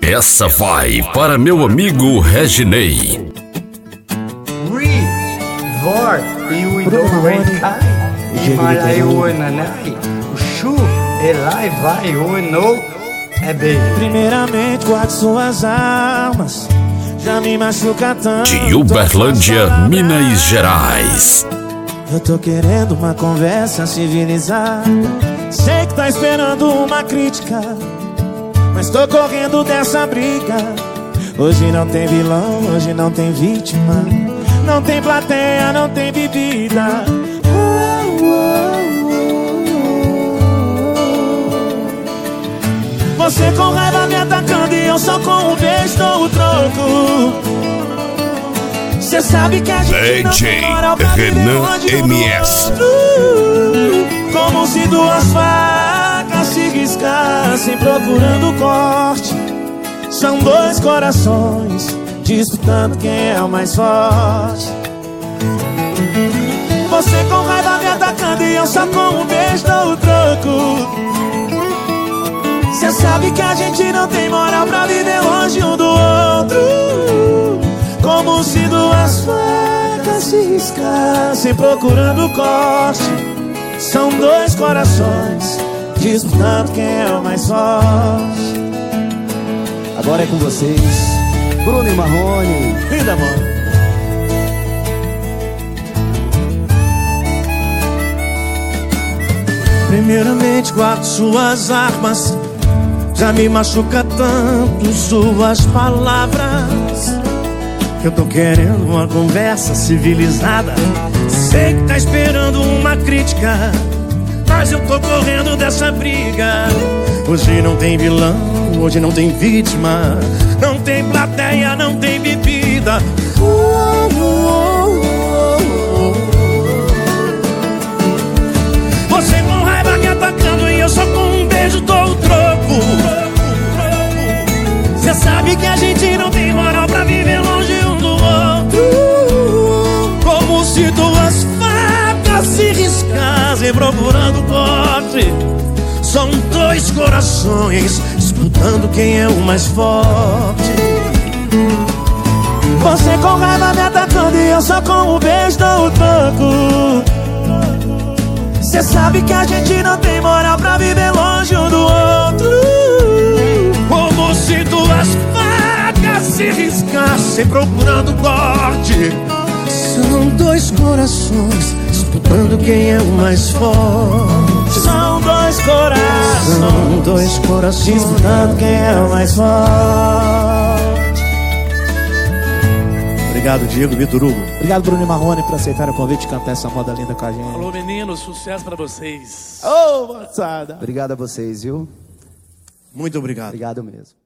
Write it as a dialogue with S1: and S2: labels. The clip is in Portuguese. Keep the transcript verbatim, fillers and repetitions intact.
S1: Essa vai para meu amigo Reginei.
S2: Ri, vor, e o Dorenkai, e vai o Nanai, o Chu, Elai vai o No, é bem.
S3: Primeiramente guarde suas armas, já me machuca tanto.
S1: De Uberlândia, Minas Gerais.
S3: Eu tô querendo uma conversa civilizada. Sei que tá esperando uma crítica, mas tô correndo dessa briga. Hoje não tem vilão, hoje não tem vítima, não tem plateia, não tem bebida. Você com raiva me atacando e eu só com um beijo dou o troco. Cê sabe que a gente não tem moral pra viver longe um do outro. Como se duas facas se riscassem procurando corte. São dois corações disputando quem é o mais forte. Você com raiva me atacando e eu só com um beijo dou o troco. Cê sabe que a gente não tem moral pra viver longe um do outro. Como se duas facas se riscassem procurando corte. São dois corações disputando quem é o mais forte.
S4: Agora é com vocês, Bruno e Marrone.
S3: Linda, mano. Primeiramente guarde suas armas, já me machuca tanto suas palavras. Eu tô querendo uma conversa civilizada. Sei que tá esperando uma crítica, mas eu tô correndo dessa briga. Hoje não tem vilão, hoje não tem vítima, não tem plateia, não tem bebida. Você com raiva me atacando e eu só com um beijo dou o troco. Cê sabe que a gente não tem moral pra viver longe um do outro. Como se duas facas se riscassem procurando corte. São dois corações disputando quem é o mais forte. Você com raiva me atacando e eu só com um beijo dou o troco. Cê sabe que a gente não tem moral pra viver longe um do outro. Como se duas facas se riscassem procurando corte. São dois corações disputando quem é o mais forte. São dois corações, São dois corações disputando quem é o mais forte. Obrigado, Diego, Vitor Hugo.
S4: Obrigado, Bruno e Marrone, por aceitar o convite de cantar essa moda linda com a gente.
S5: Alô, meninos, sucesso pra vocês.
S4: Ô, oh, moçada. Obrigado a vocês, viu?
S3: Muito obrigado.
S4: Obrigado mesmo.